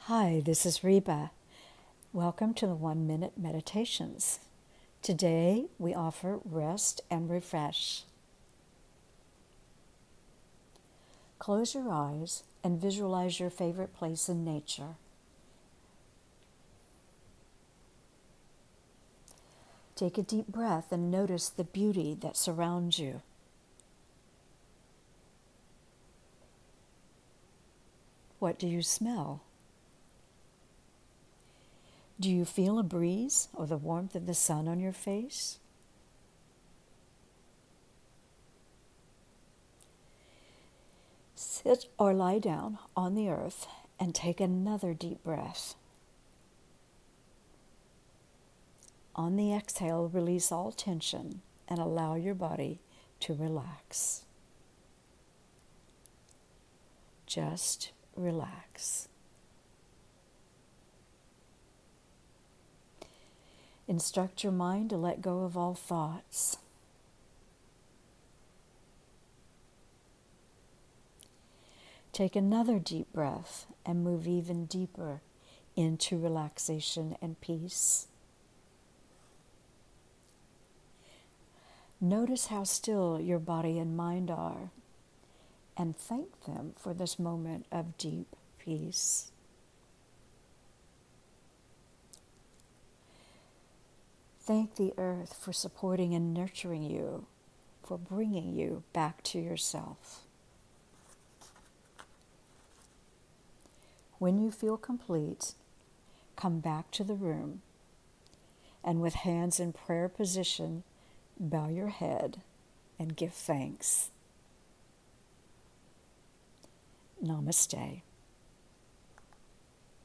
Hi, this is Reba. Welcome to the 1 Minute Meditations. Today we offer rest and refresh. Close your eyes and visualize your favorite place in nature. Take a deep breath and notice the beauty that surrounds you. What do you smell? Do you feel a breeze or the warmth of the sun on your face? Sit or lie down on the earth and take another deep breath. On the exhale, release all tension and allow your body to relax. Just relax. Instruct your mind to let go of all thoughts. Take another deep breath and move even deeper into relaxation and peace. Notice how still your body and mind are, and thank them for this moment of deep peace. Thank the earth for supporting and nurturing you, for bringing you back to yourself. When you feel complete, come back to the room, and with hands in prayer position, bow your head and give thanks. Namaste.